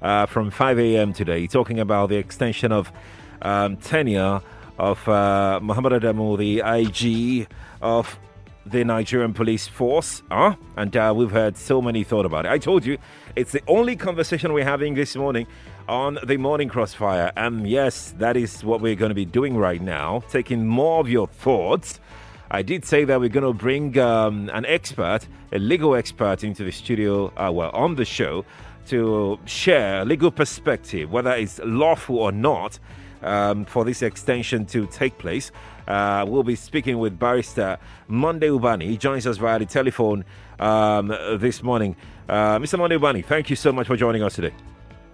from 5 a.m. today, talking about the extension of tenure of Muhammad Adamu, the IG of the Nigerian police force. And we've heard so many thoughts about it. I told you, it's the only conversation we're having this morning on the Morning Crossfire. And yes, that is what we're going to be doing right now, taking more of your thoughts. I did say that we're going to bring an expert, a legal expert, into the studio, on the show, to share a legal perspective, whether it's lawful or not, for this extension to take place. We'll be speaking with Barrister Monday Ubani. He joins us via the telephone this morning. Mr. Monday Ubani, thank you so much for joining us today.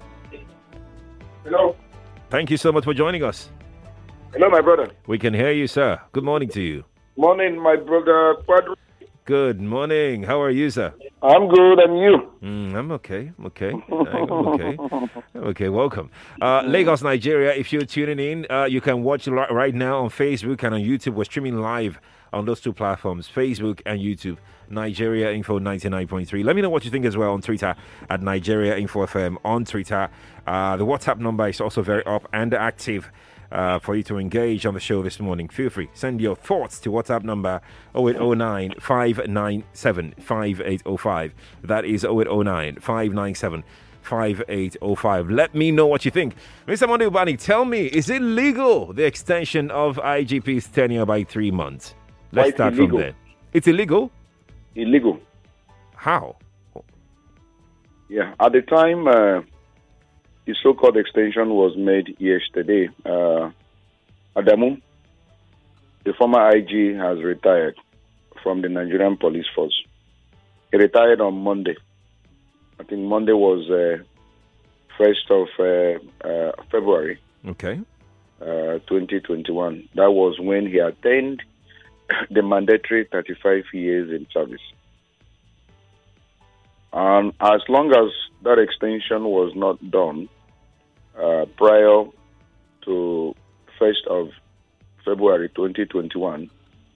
Hello. Thank you so much for joining us. Hello, my brother. We can hear you, sir. Good morning to you. Morning, my brother. Good morning. How are you, sir? I'm good, and you? I'm okay. I'm okay. Welcome. Lagos, Nigeria. If you're tuning in, you can watch right now on Facebook and on YouTube. We're streaming live on those two platforms, Facebook and YouTube. Nigeria Info 99.3. Let me know what you think as well on Twitter at Nigeria Info FM on Twitter. The WhatsApp number is also very up and active for you to engage on the show this morning. Feel free. Send your thoughts to WhatsApp number 0809 597 5805. That is 0809 597 5805. Let me know what you think. Mr. Monday Ubani, tell me, is it legal, the extension of IGP's tenure by 3 months? Let's start from there. It's illegal? Illegal. How? Yeah, at the time the so-called extension was made yesterday, Adamu, the former IG, has retired from the Nigerian police force. He retired on Monday. I think Monday was 1st of February. Okay. 2021. That was when he attained the mandatory 35 years in service. And as long as that extension was not done prior to 1st of February 2021,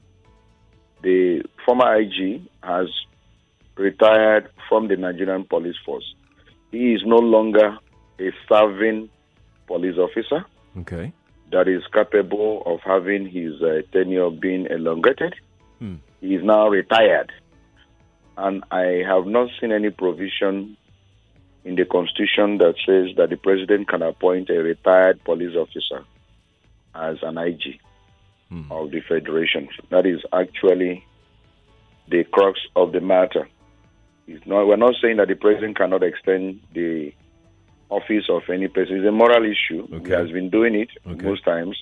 the former IG has retired from the Nigerian police force. He is no longer a serving police officer. Okay. That is capable of having his tenure being elongated. He is now retired. And I have not seen any provision in the Constitution that says that the president can appoint a retired police officer as an IG of the Federation. That is actually the crux of the matter. We're not saying that the president cannot extend the office of any person. It's a moral issue. Okay. He has been doing it most times,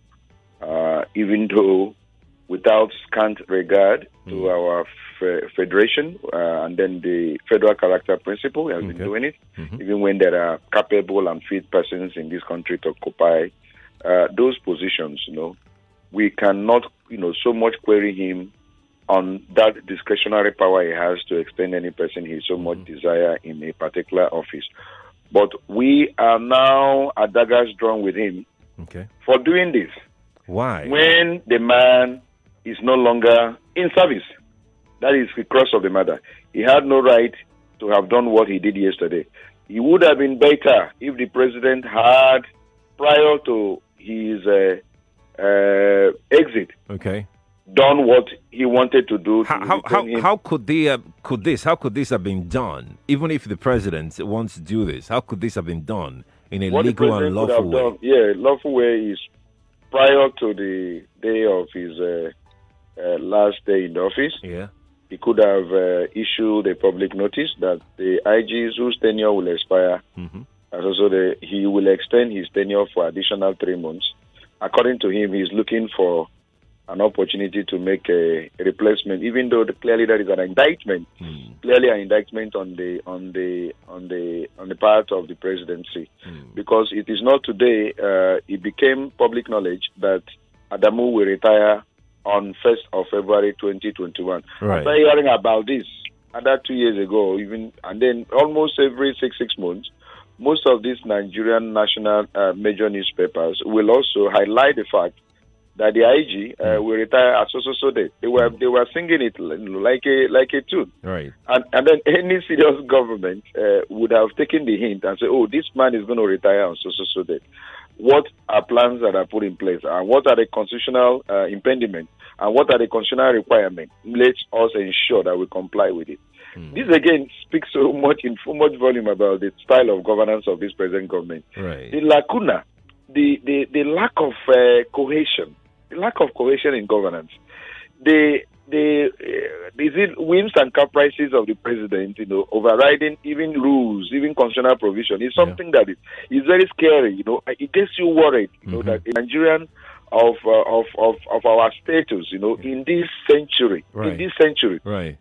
even though without scant regard to our federation and then the federal character principle. He has been doing it, even when there are capable and fit persons in this country to occupy those positions. We cannot, so much query him on that discretionary power he has to extend any person he so much desire in a particular office. But we are now at daggers drawn with him for doing this. Why? When the man is no longer in service. That is the crux of the matter. He had no right to have done what he did yesterday. It would have been better if the president had, prior to his exit, done what he wanted to do. How could this have been done? Even if the president wants to do this, how could this have been done in a legal and lawful way? Lawful way is prior to the day of his last day in the office. He could have issued a public notice that the IGs whose tenure will expire, he will extend his tenure for additional 3 months. According to him, he's looking for an opportunity to make a replacement, even though clearly there is an indictment, clearly an indictment on the part of the presidency, because it is not today. It became public knowledge that Adamu will retire on 1st of February 2021. Right. After hearing about this, that 2 years ago, and then almost every six months, most of these Nigerian national major newspapers will also highlight the fact that the IG will retire at so date. They were singing it like a tune. Right. And then any serious government would have taken the hint and said, oh, this man is going to retire on so date. What are plans that are put in place, and what are the constitutional impediments, and what are the constitutional requirements? Let us ensure that we comply with it. This again speaks so much volume about the style of governance of this present government. Right. The lacuna, the lack of cohesion, the lack of cohesion in governance, the whims and caprices of the president, overriding even rules, even constitutional provision, is something that is very scary. It gets you worried. That a Nigerian of our status, in this century, right.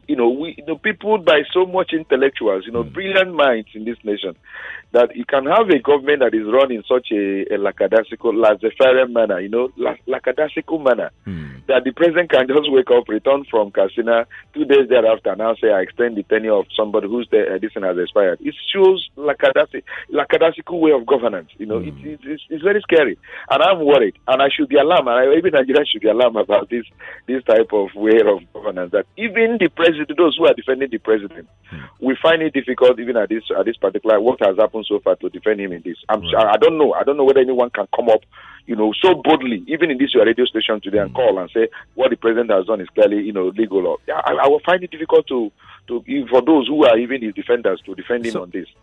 People by so much intellectuals, brilliant minds in this nation, that you can have a government that is run in such a lackadaisical, laissez-faire manner, lackadaisical manner, that the president can just wake up, return from Katsina 2 days thereafter, and now say, I extend the tenure of somebody whose this has expired. It shows lackadaisical way of governance. It's very scary, and I'm worried, and I should be alarmed, and even Nigerians should be alarmed about this type of way of governance. That even the president, those who are defending the president, we find it difficult, even at this particular what has happened so far, to defend him in this. I don't know whether anyone can come up, so boldly, even in this your radio station today, and call and say what the president has done is clearly, legal. Or I will find it difficult to for those who are even his defenders to defend him on this.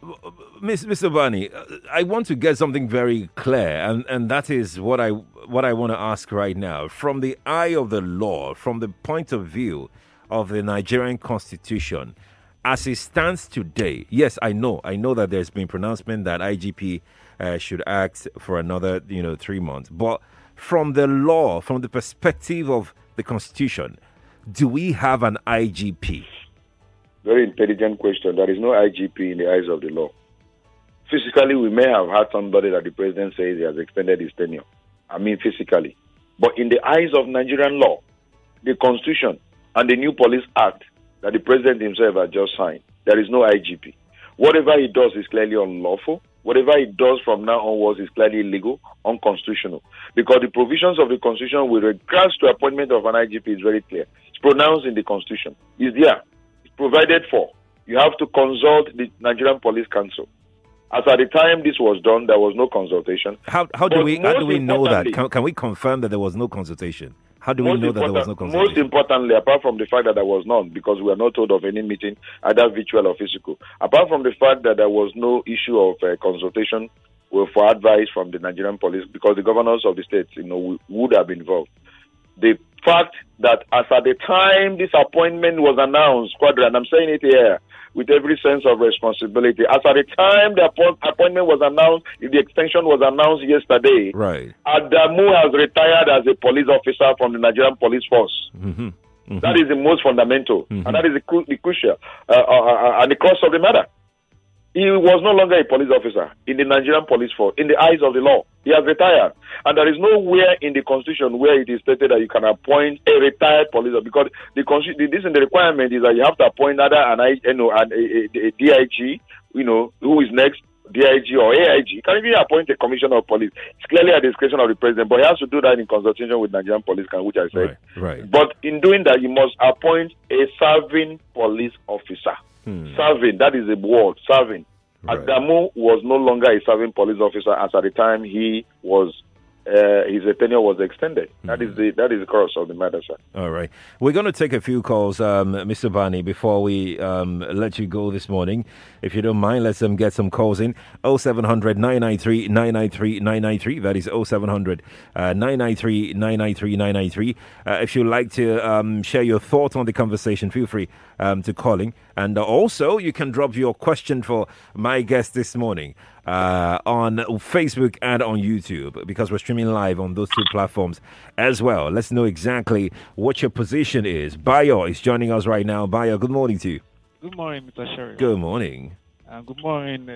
Mr. Bani, I want to get something very clear, and that is what I want to ask right now. From the eye of the law, from the point of view of the Nigerian Constitution, as it stands today, yes, I know that there's been pronouncement that IGP should act for another 3 months. But from the law, from the perspective of the Constitution, do we have an IGP? Very intelligent question. There is no IGP in the eyes of the law. Physically, we may have had somebody that the president says he has extended his tenure. I mean physically. But in the eyes of Nigerian law, the Constitution and the new Police Act that the president himself has just signed, there is no IGP. Whatever he does is clearly unlawful. Whatever he does from now onwards is clearly illegal, unconstitutional. Because the provisions of the Constitution with regards to appointment of an IGP is very clear. It's pronounced in the Constitution. It's there. It's provided for. You have to consult the Nigerian Police Council. As at the time this was done, there was no consultation. How do we know that? Can we confirm that there was no consultation? How do we know that there was no consultation? Most importantly, apart from the fact that there was none, because we are not told of any meeting, either virtual or physical, apart from the fact that there was no issue of consultation for advice from the Nigerian police, because the governors of the states, would have been involved. The fact that as at the time this appointment was announced, Quadri, I'm saying it here with every sense of responsibility, as at the time the appointment was announced, the extension was announced yesterday, right. Adamu has retired as a police officer from the Nigerian Police Force. That is the most fundamental, and that is the crucial and the crux of the matter. He was no longer a police officer in the Nigerian Police Force, in the eyes of the law. He has retired. And there is nowhere in the Constitution where it is stated that you can appoint a retired police officer, because the requirement is that you have to appoint either a DIG, who is next, DIG or AIG. You can even appoint a commissioner of police. It's clearly at the discretion of the president, but he has to do that in consultation with Nigerian Police Council, which I said. Right. But in doing that, you must appoint a serving police officer. Serving, that is the word, serving. Right. Adamu was no longer a serving police officer as at the time he was his tenure was extended. That is the crux of the matter, sir. All right. We're going to take a few calls, Mr. Bani, before we let you go this morning. If you don't mind, let's get some calls in. 0700 993 993 993. That is 0700 993 993 993. If you'd like to share your thoughts on the conversation, feel free to calling. And also, you can drop your question for my guest this morning on Facebook and on YouTube, because we're streaming live on those two platforms as well. Let's know exactly what your position is. Bayo is joining us right now. Bayo, good morning to you. Good morning, Mr. Sherry. Good morning. Good morning,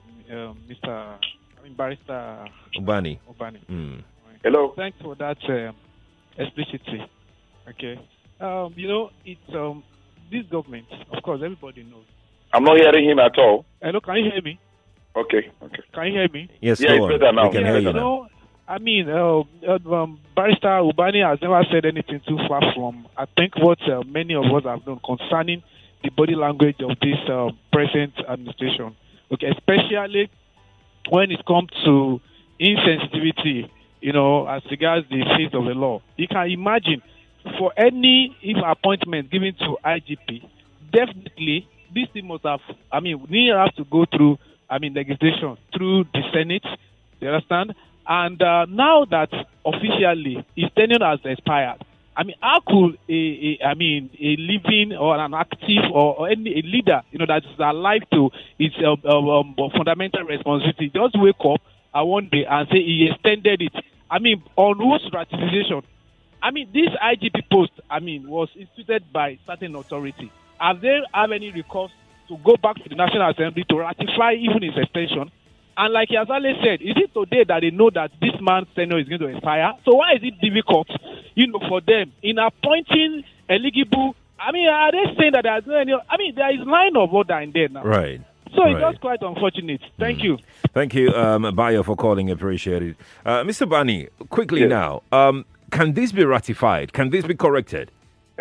Barrister Obani. Hello. Thanks for that explicitly. Okay. It's this government, of course, everybody knows. I'm not hearing him at all. Hello, can you hear me? Okay. Can you hear me? Yes, it's better now. We can hear you now. Barrister Ubani has never said anything too far from, I think, what many of us have known concerning the body language of this present administration. Okay, especially when it comes to insensitivity, as regards the face of the law. You can imagine, for any appointment given to IGP, definitely this thing must have, we have to go through, legislation through the Senate, you understand? And now that officially his tenure has expired, how could a living or an active or a leader, that is alive to his fundamental responsibility, just wake up one day and say he extended it? On whose ratification? This IGP post, was instituted by certain authority. Have they have any recourse to go back to the National Assembly to ratify even his extension? And like Yazale said, is it today that they know that this man's tenure is going to expire? So why is it difficult, for them in appointing eligible? Are they saying that there's no any? There is line of order in there now. Right. So it's just quite unfortunate. Thank you. Thank you, Bayo, for calling. Appreciate it. Mr. Bani, quickly now, can this be ratified? Can this be corrected?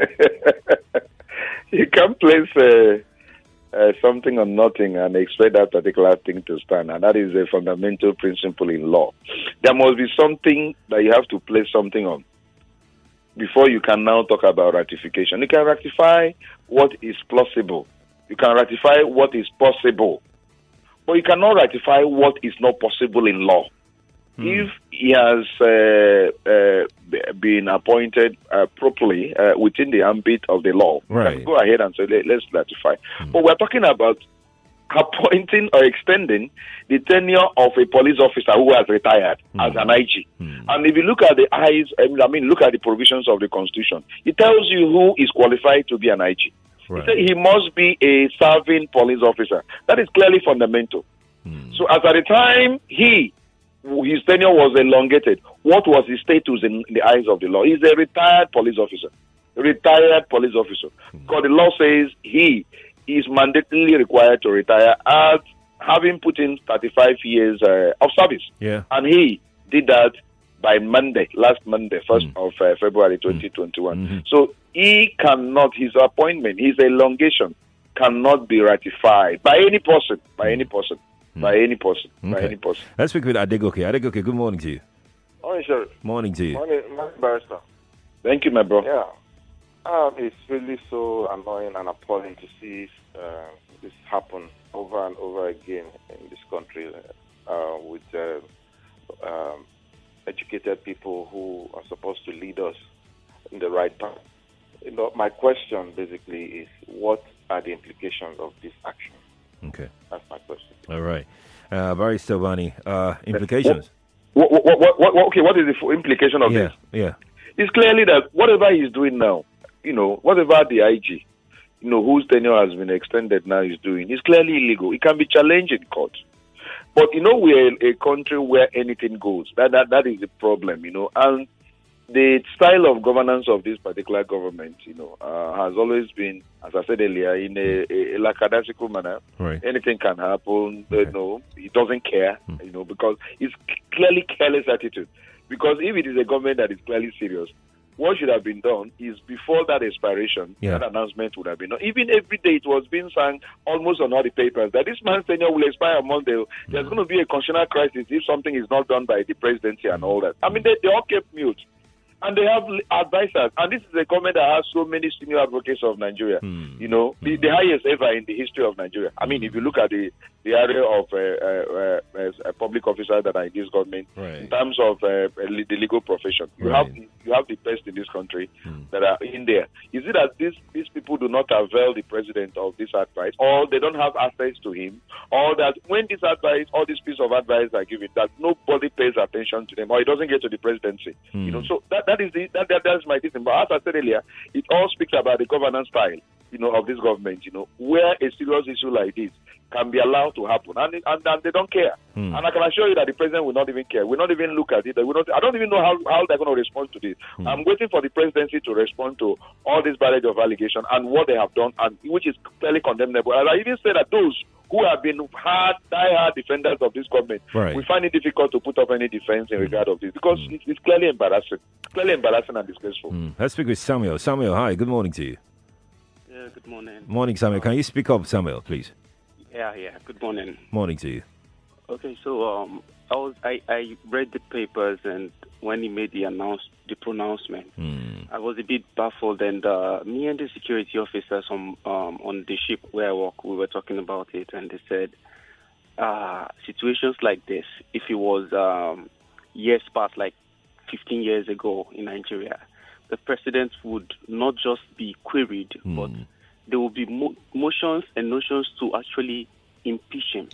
You can't place something on nothing and expect that particular thing to stand, and that is a fundamental principle in law. There must be something that you have to place something on before you can now talk about ratification. You can ratify what is plausible. You can ratify what is possible, but you cannot ratify what is not possible in law. If he has been appointed properly within the ambit of the law, right, go ahead and say, let's ratify. But we're talking about appointing or extending the tenure of a police officer who has retired as an IG. And if you look at look at the provisions of the Constitution, it tells you who is qualified to be an IG. Right. He must be a serving police officer. That is clearly fundamental. So as at the time his tenure was elongated, what was his status in the eyes of the law? He's a retired police officer. Because the law says he is mandatorily required to retire as having put in 35 years of service. Yeah. And he did that by last Monday, 1st of February 2021. So he cannot, his appointment, his elongation cannot be ratified by any person. Let's speak with Adegoke. Adegoke, good morning to you. Morning, sir. Morning to you. Morning, Barrister. Thank you, my bro. Yeah. It's really so annoying and appalling to see this happen over and over again in this country with educated people who are supposed to lead us in the right path. My question basically is, what are the implications of this action? Okay. That's my question. All right. Barrister Bani, implications? What is the implication of this? Yeah. It's clearly that whatever he's doing now, whatever the IG, whose tenure has been extended now is doing, is clearly illegal. It can be challenged in court. But, we're a country where anything goes. That is the problem, and the style of governance of this particular government, has always been, as I said earlier, in a lackadaisical manner. Right. Anything can happen. Okay. He doesn't care, because it's clearly careless attitude. Because if it is a government that is clearly serious, what should have been done is before that expiration, that announcement would have been done. Even every day it was being sung almost on all the papers that this man's tenure will expire on Monday. There's going to be a constitutional crisis if something is not done by the presidency and all that. They all kept mute. And they have advisors. And this is a government that has so many senior advocates of Nigeria. The highest ever in the history of Nigeria. If you look at the area of public officers that are in this government, in terms of the legal profession, you have the best in this country that are in there. Is it that these people do not avail the president of this advice, or they don't have access to him, or that when this advice, all these pieces of advice are given, that nobody pays attention to them, or it doesn't get to the presidency? So that's my thinking. But as I said earlier, it all speaks about the governance style, of this government, where a serious issue like this can be allowed to happen, and they don't care. And I can assure you that the president will not even care. Will not even look at it. I don't even know how they're going to respond to this. I'm waiting for the presidency to respond to all this barrage of allegations and what they have done, and which is clearly condemnable. And I even say that those who have been die-hard defenders of this government, we find it difficult to put up any defense in regard of this because it's clearly embarrassing and disgraceful. Let's speak with Samuel. Samuel, hi. Good morning to you. Yeah, good morning. Morning, Samuel. Can you speak up, Samuel, please? Yeah. Good morning. Morning to you. Okay, so I read the papers, and when he made the pronouncement, I was a bit baffled. And me and the security officers on the ship where I work, we were talking about it, and they said situations like this, if it was years past, like 15 years ago in Nigeria, the president would not just be queried, but there will be motions and notions to actually impeach him.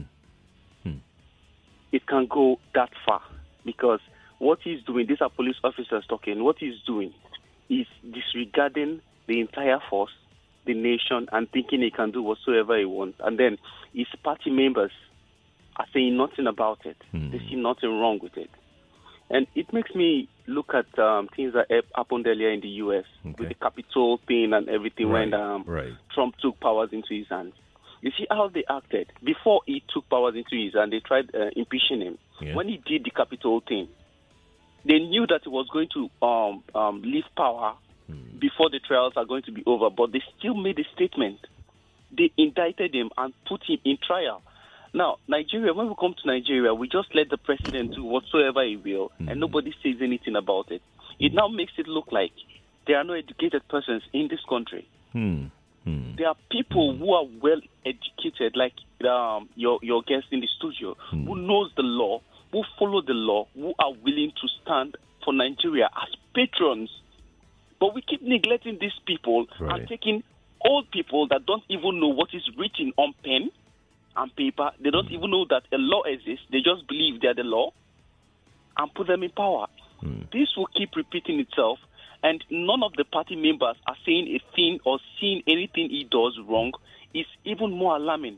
It can go that far because what he's doing, these are police officers talking, what he's doing is disregarding the entire force, the nation, and thinking he can do whatsoever he wants. And then his party members are saying nothing about it. They see nothing wrong with it. And it makes me look at things that happened earlier in the U.S. with the Capitol thing and everything when Trump took powers into his hands. You see how they acted. Before he took powers into his hands, they tried impeaching him. Yeah. When he did the Capitol thing, they knew that he was going to leave power before the trials are going to be over, but they still made a statement. They indicted him and put him in trial. Now, Nigeria, when we come to Nigeria, we just let the president do whatsoever he will, and nobody says anything about it. It now makes it look like there are no educated persons in this country. There are people who are well educated, like your guest in the studio, who knows the law, who follow the law, who are willing to stand for Nigeria as patrons. But we keep neglecting these people and taking old people that don't even know what is written on pen and paper. They don't even know that a law exists. They just believe they're the law and put them in power. This will keep repeating itself. And none of the party members are saying a thing or seeing anything he does wrong. It's even more alarming.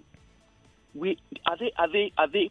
Are they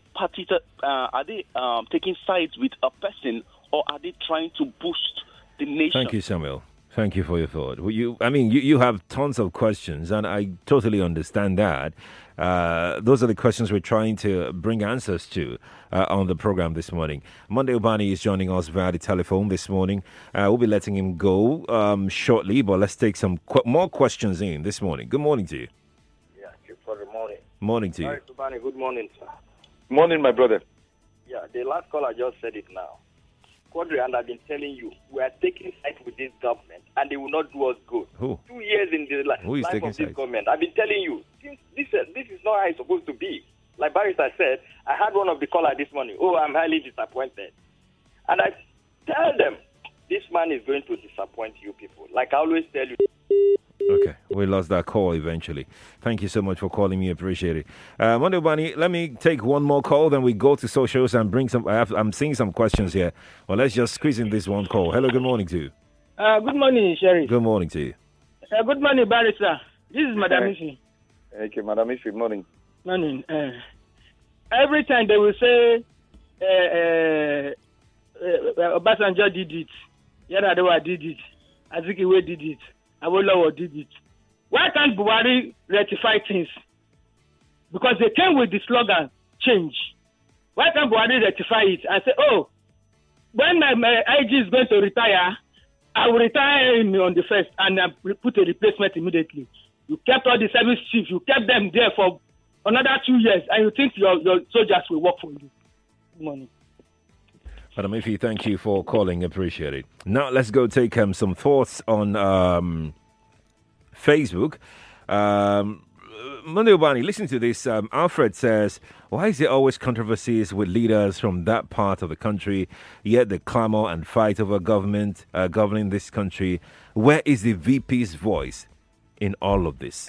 taking sides with a person, or are they trying to boost the nation? Thank you, Samuel. Thank you for your thought. You have tons of questions, and I totally understand that. Those are the questions we're trying to bring answers to on the program this morning. Monday Ubani is joining us via the telephone this morning. We'll be letting him go shortly, but let's take some more questions in this morning. Good morning to you. Yeah, good morning. Morning to you. Hi, Ubani. Good morning, sir. Morning, my brother. Yeah, the last caller just said it now. Quadri, and I've been telling you, we are taking sides with this government, and they will not do us good. Who? 2 years in the life of this government. I've been telling you, this is not how it's supposed to be. Like Barrister said, I had one of the callers this morning. Oh, I'm highly disappointed. And I tell them, this man is going to disappoint you people. Like I always tell you. Okay, we lost that call eventually. Thank you so much for calling me. Appreciate it. Monday Bunny, let me take one more call, then we go to socials and bring some. I'm seeing some questions here. Well, let's just squeeze in this one call. Hello, good morning to you. Good morning, Sherry. Good morning to you. Good morning, Barrister. This is Madam Ifi. Thank you, Madam Ifi. Morning. Morning. Every time they will say Obasanjo did it, Yar'Adua did it, Azikiwe did it, Awolowo did it. Why can't Buhari rectify things? Because they came with the slogan, change. Why can't Buhari rectify it and say, oh, when my IG is going to retire, I will retire him on the 1st and put a replacement immediately. You kept all the service chiefs, you kept them there for another 2 years, and you think your soldiers will work for you. Good morning. Madam Ifi, thank you for calling. Appreciate it. Now, let's go take some thoughts on Facebook. Monday Obani, listen to this. Alfred says, why is there always controversies with leaders from that part of the country, yet the clamor and fight over government governing this country? Where is the VP's voice in all of this?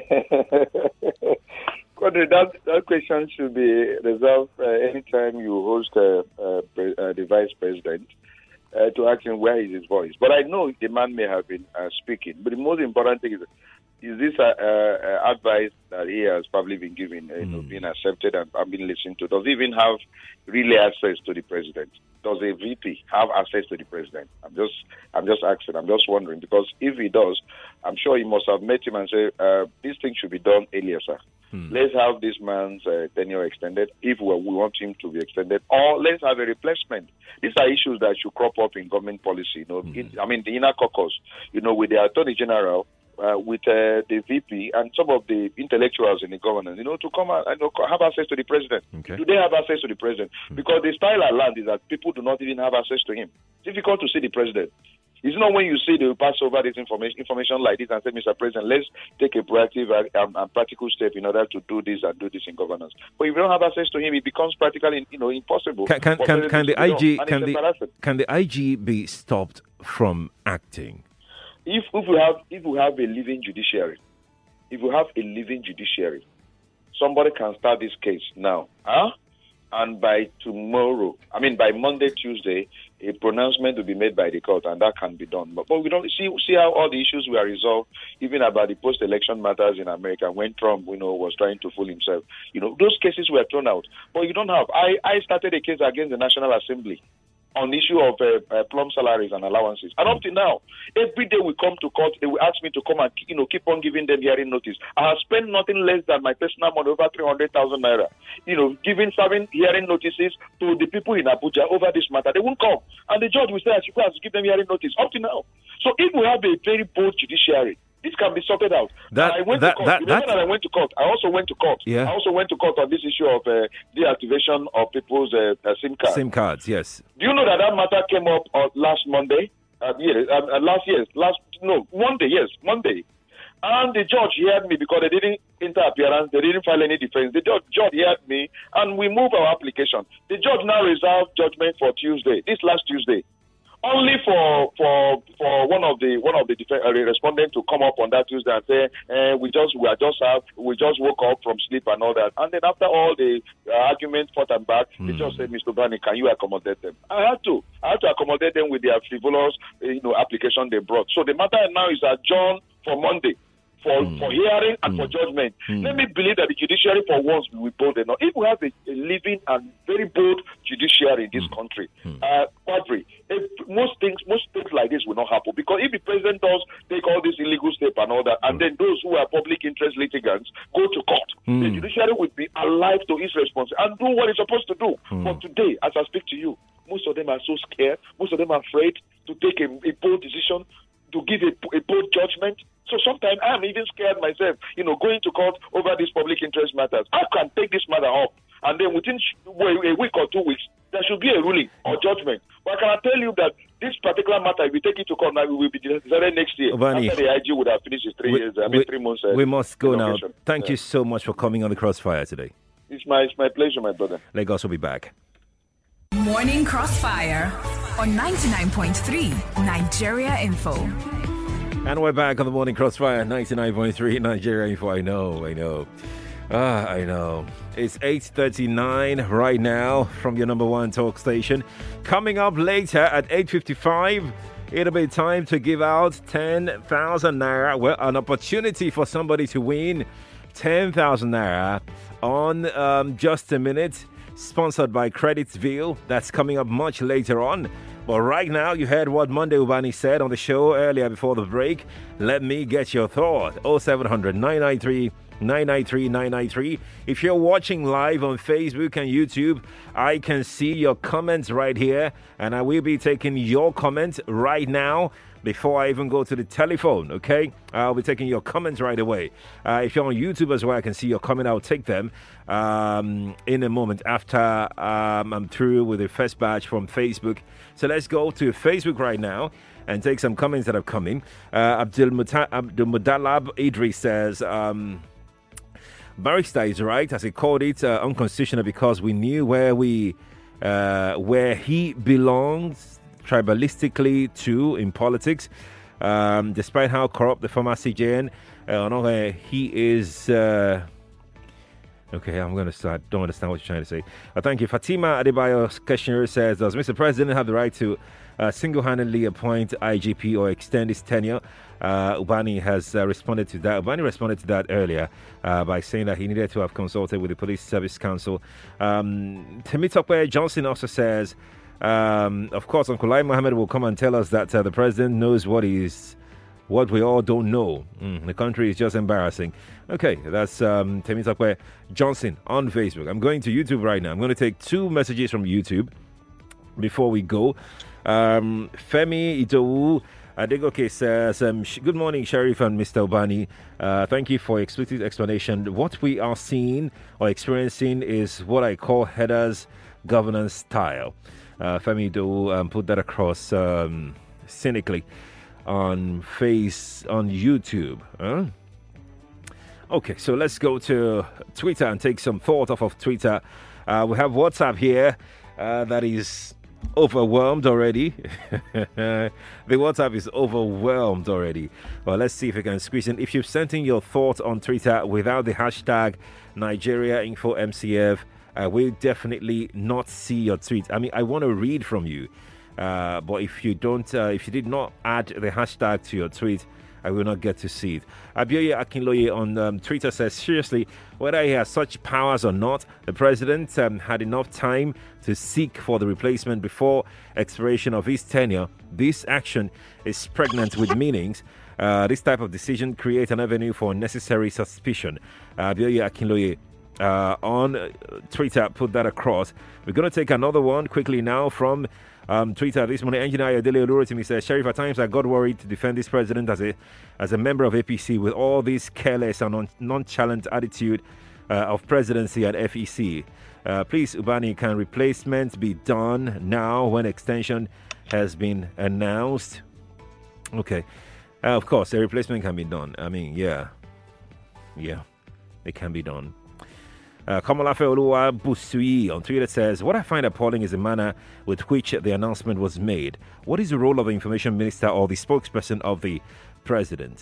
That question should be reserved anytime you host the vice president to ask him where is his voice. But I know the man may have been speaking. But the most important thing is is this advice that he has probably been given, being accepted and being listened to? Does he even have really access to the president? Does a VP have access to the president? I'm just asking. I'm just wondering, because if he does, I'm sure he must have met him and said, this thing should be done earlier, sir. Let's have this man's tenure extended if we want him to be extended, or let's have a replacement. These are issues that should crop up in government policy. The inner caucus, with the Attorney General, with the VP and some of the intellectuals in the government, to come and have access to the president. Okay. Do they have access to the president? Because the style of land is that people do not even have access to him. It's difficult to see the president. It's not when you see they pass over this information like this and say, Mr. President, let's take a proactive and practical step in order to do this and do this in governance. But if you don't have access to him, it becomes practically impossible. Can the IG be stopped from acting? If we have a living judiciary, somebody can start this case now, and by Monday, Tuesday, a pronouncement will be made by the court, and that can be done. But we don't see how all the issues were resolved, even about the post-election matters in America when Trump, was trying to fool himself. Those cases were thrown out. But you don't have. I started a case against the National Assembly on the issue of plum salaries and allowances. And up to now, every day we come to court, they will ask me to come and keep on giving them hearing notice. I have spent nothing less than my personal money, over 300,000 naira, serving hearing notices to the people in Abuja over this matter. They won't come. And the judge will say, I should give them hearing notice up to now. So if we have a very bold judiciary, this can be sorted out. I went to court. I also went to court. Yeah. I also went to court on this issue of deactivation of people's SIM cards. SIM cards, yes. Do you know that matter came up last Monday? Monday. And the judge heard me because they didn't interappearance, they didn't file any defense. The judge heard me, and we moved our application. The judge now reserved judgment for Tuesday, this last Tuesday. Only for one of the respondents to come up on that Tuesday and say we just woke up from sleep and all that, and then after all the argument fought and back, they just said, Mr. Bani, can you accommodate them? I had to accommodate them with their frivolous application they brought. So the matter now is adjourned for Monday. For hearing and for judgment. Let me believe that the judiciary for once will be bold enough. If we have a living and very bold judiciary in this country, most things like this will not happen. Because if the president does take all these illegal steps and all that, and then those who are public interest litigants go to court, the judiciary would be alive to its responsibility and do what it's supposed to do. But today, as I speak to you, most of them are so scared, most of them are afraid to take a bold decision, to give a bold judgment. So sometimes I am even scared myself, going to court over these public interest matters. I can take this matter up, and then within a week or 2 weeks, there should be a ruling or judgment. But can I tell you that this particular matter, if we take it to court now, we will be decided next year. Ubani, after the IG would have finished his 3 months. We must go now. Thank you so much for coming on the Crossfire today. It's my pleasure, my brother. Lagos will be back. Morning Crossfire on 99.3 Nigeria Info. And we're back on the Morning Crossfire, 99.3 Nigeria Info. I know. I know. It's 8:39 right now from your number one talk station. Coming up later at 8:55, it'll be time to give out 10,000 naira. Well, an opportunity for somebody to win 10,000 naira on Just a Minute, sponsored by Creditsville. That's coming up much later on. But right now, you heard what Monday Ubani said on the show earlier before the break. Let me get your thought. 0700 993 993 993. If you're watching live on Facebook and YouTube, I can see your comments right here, and I will be taking your comments right now before I even go to the telephone, okay? I'll be taking your comments right away. If you're on YouTube as well, I can see your comment. I'll take them in a moment after I'm through with the first batch from Facebook. So let's go to Facebook right now and take some comments that have come in. Abdul Mudalab Idris says, Barrister is right, as he called it, unconstitutional because we knew where he belongs tribalistically too in politics. Despite how corrupt the former CJN, he is Okay, I'm going to start. Don't understand what you're trying to say. Thank you. Fatima Adebayo questioner says, does Mr. President have the right to single-handedly appoint IGP or extend his tenure? Ubani has responded to that. Ubani responded to that earlier by saying that he needed to have consulted with the Police Service Council. Temitope Johnson also says, of course, Uncle Lai Mohammed will come and tell us that the president knows what we all don't know. The country is just embarrassing. Okay, that's Temitope Johnson on Facebook. I'm going to YouTube right now. I'm going to take 2 messages from YouTube before we go. Femi Itowu Adegoke says, good morning, Sheriff and Mr. Ubani. Thank you for explicit explanation. What we are seeing or experiencing is what I call headers governance style. Femi Itowu put that across cynically on YouTube. Okay, so let's go to Twitter and take some thought off of Twitter. We have WhatsApp here that is overwhelmed already. The WhatsApp is overwhelmed already. Well, let's see if we can squeeze in. If you've sent in your thoughts on Twitter without the hashtag NigeriaInfoMCF, I will definitely not see your tweet. I mean, I want to read from you. But if you did not add the hashtag to your tweet, I will not get to see it. Abioye Akinloye on Twitter says, seriously, whether he has such powers or not, the president had enough time to seek for the replacement before expiration of his tenure. This action is pregnant with meanings. This type of decision creates an avenue for unnecessary suspicion. Abioye Akinloye on Twitter put that across. We're going to take another one quickly now from Twitter this morning. Engineer Dele Olurotimi says, Sheriff, at times I got worried to defend this president as a member of APC with all this careless and nonchalant attitude of presidency at FEC. Please, Ubani, can replacement be done now when extension has been announced? Okay. Of course, a replacement can be done. I mean, yeah, it can be done. Kamalafe Oluwa Busui on Twitter says, what I find appalling is the manner with which the announcement was made. What is the role of the information minister or the spokesperson of the president?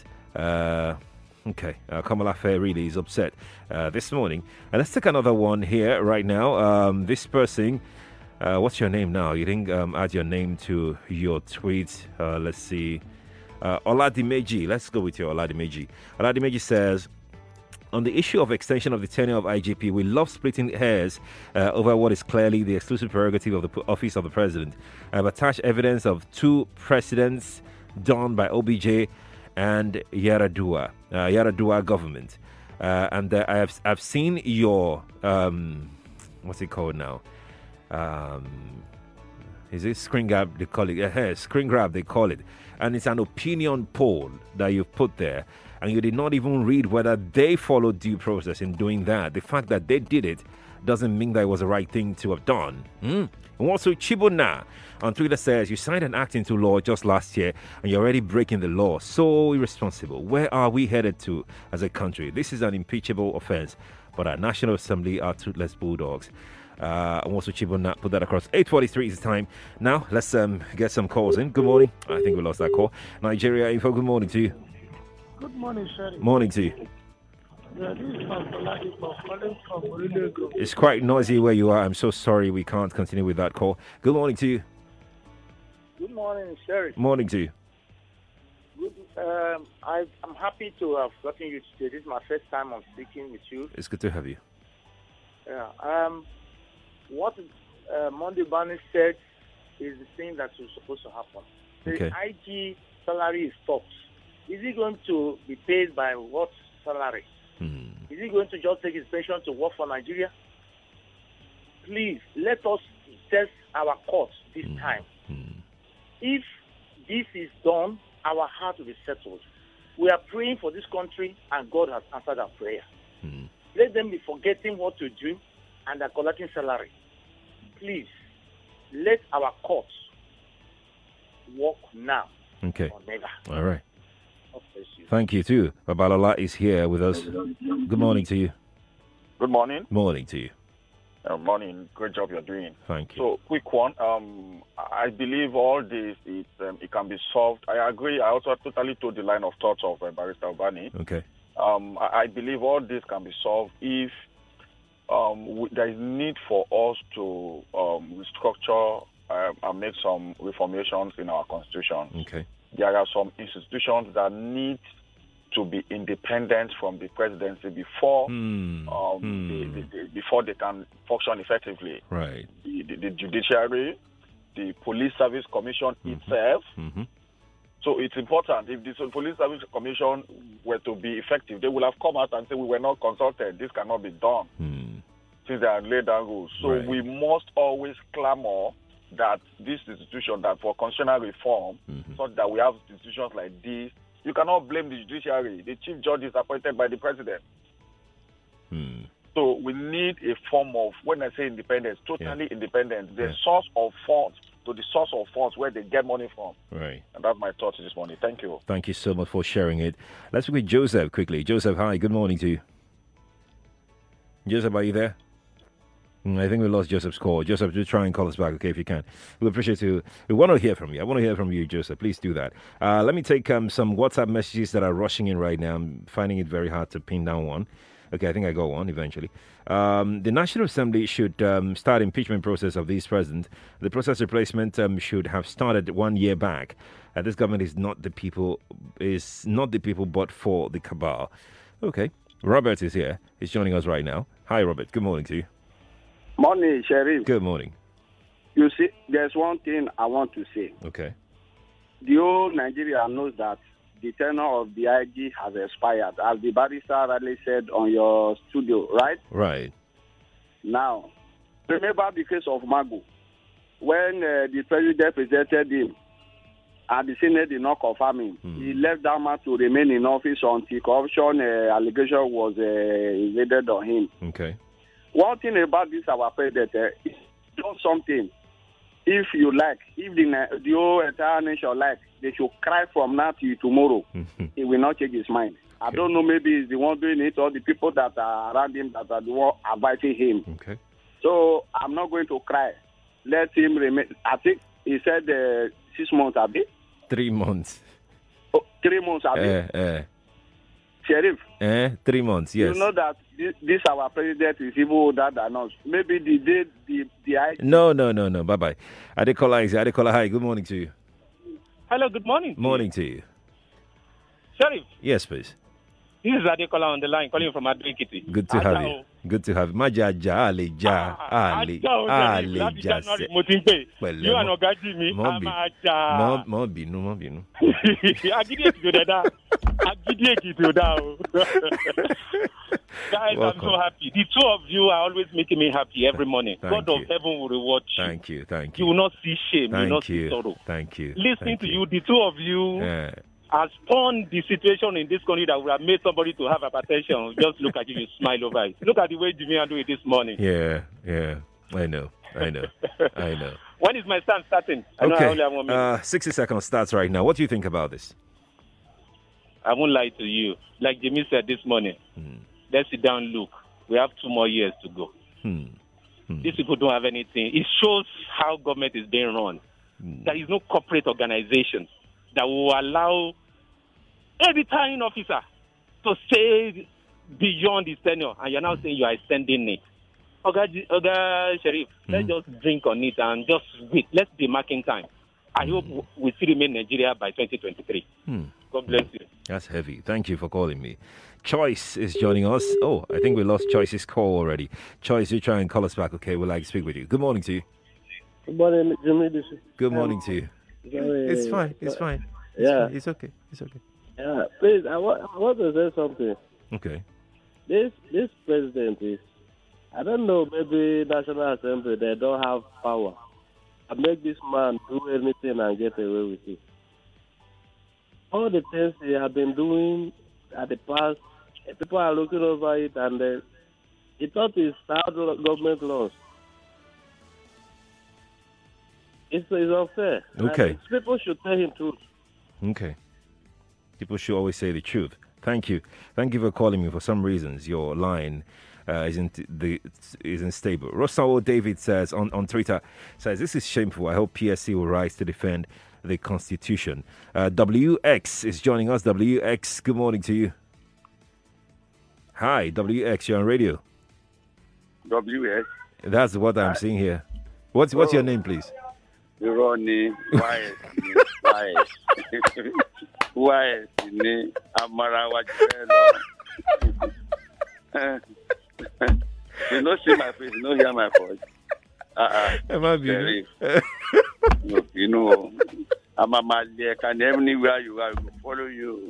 Kamalafe really is upset this morning. And let's take another one here right now. This person, what's your name now? You didn't add your name to your tweet. Let's see. Oladimeji. Let's go with your Oladimeji. Oladimeji says, on the issue of extension of the tenure of IGP, we love splitting hairs over what is clearly the exclusive prerogative of the office of the president. I've attached evidence of 2 precedents done by OBJ and Yaradua government. And I've seen your, what's it called now? Is it screen grab they call it? Screen grab they call it. And it's an opinion poll that you've put there. And you did not even read whether they followed due process in doing that. The fact that they did it doesn't mean that it was the right thing to have done. And also, Chibuna on Twitter says, you signed an act into law just last year and you're already breaking the law. So irresponsible. Where are we headed to as a country? This is an impeachable offense. But our National Assembly are toothless bulldogs. And also, Chibuna put that across. 8:43 is the time. Now, let's get some calls in. Good morning. I think we lost that call. Nigeria Info, good morning to you. Good morning, Sheriff. Morning to you. Yeah, this is calling from Orilego. It's quite noisy where you are. I'm so sorry we can't continue with that call. Good morning to you. Good morning, Sheriff. Morning to you. Good, I'm happy to have gotten you today. This is my first time I'm speaking with you. It's good to have you. Yeah. What Monday Barney said is the thing that is supposed to happen. The IG salary is stopped. Is he going to be paid by what salary? Is he going to just take his pension to work for Nigeria? Please, let us test our courts this time. If this is done, our heart will be settled. We are praying for this country, and God has answered our prayer. Let them be forgetting what to do, and they're collecting salary. Please, let our courts work now. Okay. Or never. All right. Thank you too. Babalola is here with us. Good morning to you. Good morning. Morning to you. Morning. Great job you're doing. Thank you. So, quick one. I believe all this it can be solved. I agree. I also totally told the line of thoughts of Barrister Ubani. Okay. I believe all this can be solved if there is need for us to restructure and make some reformations in our constitution. Okay. There are some institutions that need to be independent from the presidency before before they can function effectively. Right. The judiciary, the Police Service Commission itself. Mm-hmm. So it's important. If the Police Service Commission were to be effective, they will have come out and say, we were not consulted. This cannot be done. Since they have laid down rules. So we must always clamor that this institution, that for constitutional reform, so that we have institutions like this, you cannot blame the judiciary. The chief judge is appointed by the president. So we need a form of, when I say independence, totally independent. The source of funds, to the source of funds where they get money from. Right. And that's my thoughts this morning. Thank you. Thank you so much for sharing it. Let's look at Joseph quickly. Joseph, hi. Good morning to you. Joseph, are you there? I think we lost Joseph's call. Joseph, just try and call us back, okay, if you can. We'll appreciate you. We want to hear from you. I want to hear from you, Joseph. Please do that. Let me take some WhatsApp messages that are rushing in right now. I'm finding it very hard to pin down one. Okay, I think I got one eventually. The National Assembly should start impeachment process of this president. The process replacement should have started 1 year back. This government is not the people, but for the cabal. Okay, Robert is here. He's joining us right now. Hi, Robert. Good morning to you. Morning, Sheriff. Good morning. You see, there's one thing I want to say. Okay. The whole Nigeria knows that the tenure of the IG has expired, as the barrister rightly said on your studio, right? Right. Now, remember the case of Magu, when the president presented him and the Senate did not confirm him. He left that man to remain in office until corruption allegation was evaded on him. Okay. One thing about this, our president, is do something. If you like, if the whole entire nation like, they should cry from now till tomorrow. He will not change his mind. Okay. I don't know, maybe he's the one doing it or the people that are around him that are the one inviting him. Okay. So I'm not going to cry. Let him remain. I think he said 6 months, Abi? 3 months. Oh, 3 months, Abi? Sheriff? 3 months, yes. You know that this our president is even older than us. Maybe the day the No. Bye-bye. Adekola is here. Adekola, hi. Good morning to you. Hello, good morning. Morning to you. Sheriff? Yes, please. This is Adekola on the line, calling from Adwekiti. Good to have you. Good to have you. Majaja, Alija, You are not guiding me. Mo binu. Guys, I'm so happy. The two of you are always making me happy every morning. God of heaven will reward you. Thank you. You will not see shame. You will not see sorrow. Thank you. Listening to you, the two of you has turned the situation in this country that would have made somebody to have hypertension. Just look at you smile over it. Look at the way Jimmy handled it this morning. Yeah. I know. When is my stand starting? I know I only have 1 minute. 60 seconds starts right now. What do you think about this? I won't lie to you. Like Jimmy said this morning, let's sit down and look. We have 2 more years to go. These people don't have anything. It shows how government is being run. There is no corporate organization that will allow a retiring officer to stay beyond his tenure, and you're now saying you are extending it. Okay, Sheriff, let's just drink on it and just wait. Let's be marking time. I hope we still remain Nigeria by 2023. God bless you. That's heavy. Thank you for calling me. Choice is joining us. Oh, I think we lost Choice's call already. Choice, you try and call us back, okay? We'd like to speak with you. Good morning to you. Good morning, Jimmy. Good morning to you. It's fine. Yeah. It's okay. Yeah, please, I want to say something. Okay. This president is, I don't know, maybe National Assembly, they don't have power. I make this man do anything and get away with it. All the things he have been doing at the past, people are looking over it and he thought it's how government laws. It's unfair. Okay. And people should tell him truth. Okay. People should always say the truth. Thank you. Thank you for calling me. For some reasons, your line isn't stable. Rosawo David says on Twitter, this is shameful. I hope PSC will rise to defend the Constitution. WX is joining us. WX, good morning to you. Hi, WX, you're on radio. WS. That's what I'm seeing here. What's your name, please? Ronnie YS. YS. Amara Wajelo. You don't see my face, you don't hear my voice. No, you know, I'm a man there, can anywhere you are, I will follow you.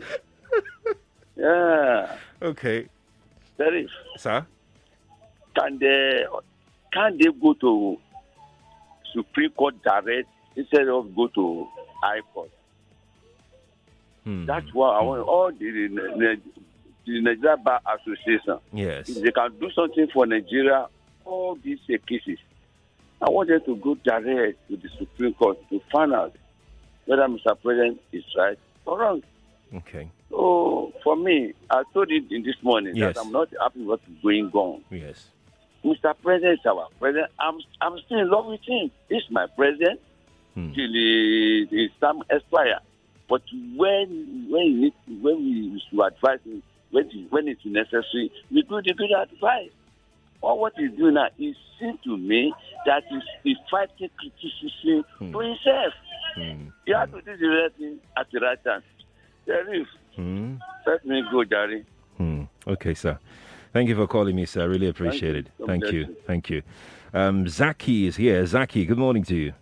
Yeah. Okay. Sheriff. Sir? Can they go to Supreme Court direct instead of go to High Court? That's what I want. All the Nigeria Bar Association. Yes. If they can do something for Nigeria, all these cases, I want them to go direct to the Supreme Court to find out whether Mr. President is right or wrong. Okay. So, for me, I told it in this morning that I'm not happy with what's going on. Yes. Mr. President is our president. I'm still in love with him. He's my president till his term expire. But when we should advise him, when it's necessary, we do the good advice. All what he's doing now, it seems to me that he's fighting criticism to himself. He has to do the right thing at the right time. Sheriff, let me go, Jerry. Okay, sir. Thank you for calling me, sir. I really appreciate it. Thank you. Thank you. Zaki is here. Zaki, good morning to you.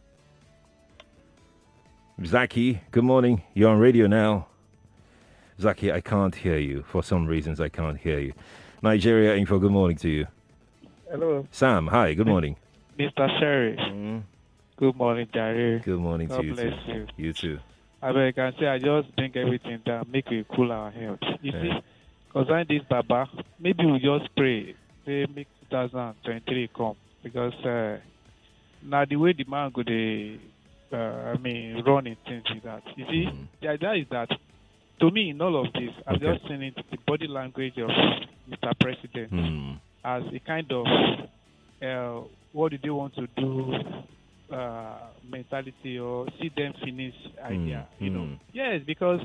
Zaki, good morning. You're on radio now. Zaki, I can't hear you. For some reasons, I can't hear you. Nigeria Info, good morning to you. Hello. Sam, hi, good morning. Mr. Sheriff. Good morning, Jerry. Good morning to you, God bless you. You too. I can say I just bring everything down, make we cool our health. You see, concerning this Baba, maybe we just pray, say make 2023 come. Because now the way the man go, running things like that. You see, the idea is that, to me, in all of this, I'm just seeing it, the body language of Mr. President as a kind of what do they want to do mentality, or see them finish idea. You know, yes, because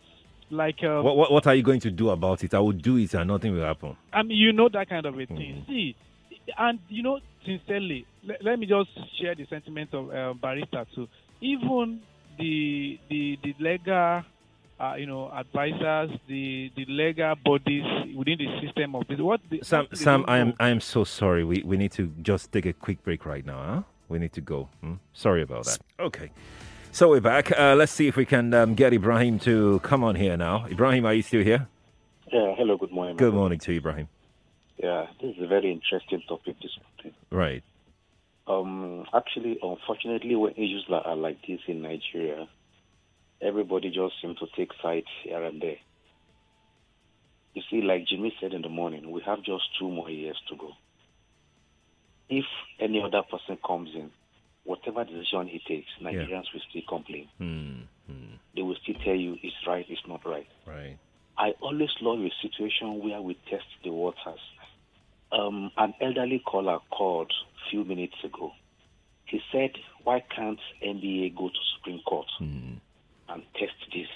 what are you going to do about it? I will do it and nothing will happen. I mean, you know, that kind of a thing. See, and you know, sincerely, let me just share the sentiment of Barrister too. Even the legal advisors, the legal bodies within the system of this. Sam, I am so sorry. We need to just take a quick break right now. Huh? We need to go. Sorry about that. Okay. So we're back. Let's see if we can get Ibrahim to come on here now. Ibrahim, are you still here? Yeah, hello, good morning. Good morning to you, Ibrahim. Yeah, this is a very interesting topic this morning. Right. Actually, unfortunately, when issues are like this in Nigeria, everybody just seems to take sides here and there. You see, like Jimmy said in the morning, we have just 2 more years to go. If any other person comes in, whatever decision he takes, Nigerians will still complain. They will still tell you it's right, it's not right. Right. I always love a situation where we test the waters. An elderly caller called a few minutes ago. He said, why can't NBA go to Supreme Court and test this?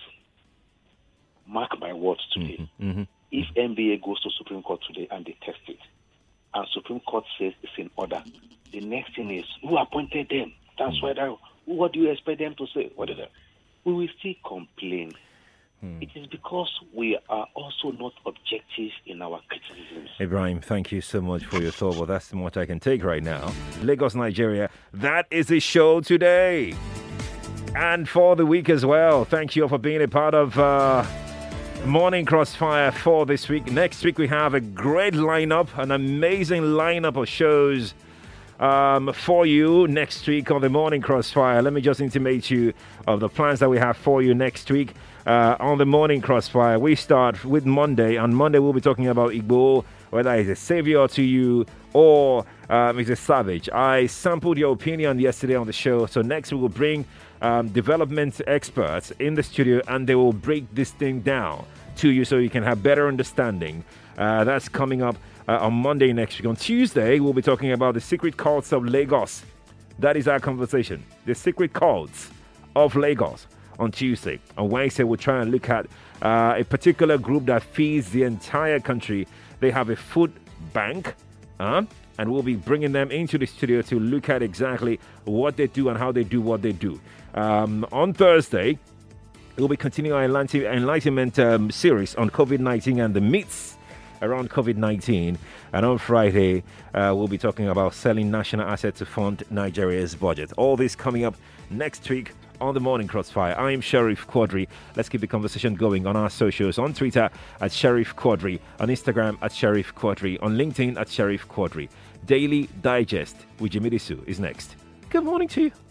Mark my words today. If NBA goes to Supreme Court today and they test it, and Supreme Court says it's in order, the next thing is, who appointed them? That's what do you expect them to say? We will still complain. It is because we are also not objective in our criticisms. Ibrahim, thank you so much for your thought. Well, that's what I can take right now. Lagos, Nigeria, that is the show today. And for the week as well. Thank you for being a part of Morning Crossfire for this week. Next week, we have a great lineup, an amazing lineup of shows for you next week on the Morning Crossfire. Let me just intimate you of the plans that we have for you next week on the Morning Crossfire. We start with Monday. On Monday, we'll be talking about Igbo, whether he's a savior to you or he's a savage. I sampled your opinion yesterday on the show, so next we will bring development experts in the studio and they will break this thing down to you so you can have better understanding. That's coming up on Monday next week. On Tuesday, we'll be talking about the secret cults of Lagos. That is our conversation. The secret cults of Lagos on Tuesday. On Wednesday, we'll try and look at a particular group that feeds the entire country. They have a food bank And we'll be bringing them into the studio to look at exactly what they do and how they do what they do. On Thursday, we'll be continuing our enlightenment series on COVID-19 and the myths around COVID-19. And on Friday, we'll be talking about selling national assets to fund Nigeria's budget. All this coming up next week on the Morning Crossfire. I'm Sheriff Quadri. Let's keep the conversation going on our socials. On Twitter at Sheriff Quadri, on Instagram at Sheriff Quadri, on LinkedIn at Sheriff Quadri. Daily Digest with Jimmy Disu is next. Good morning to you.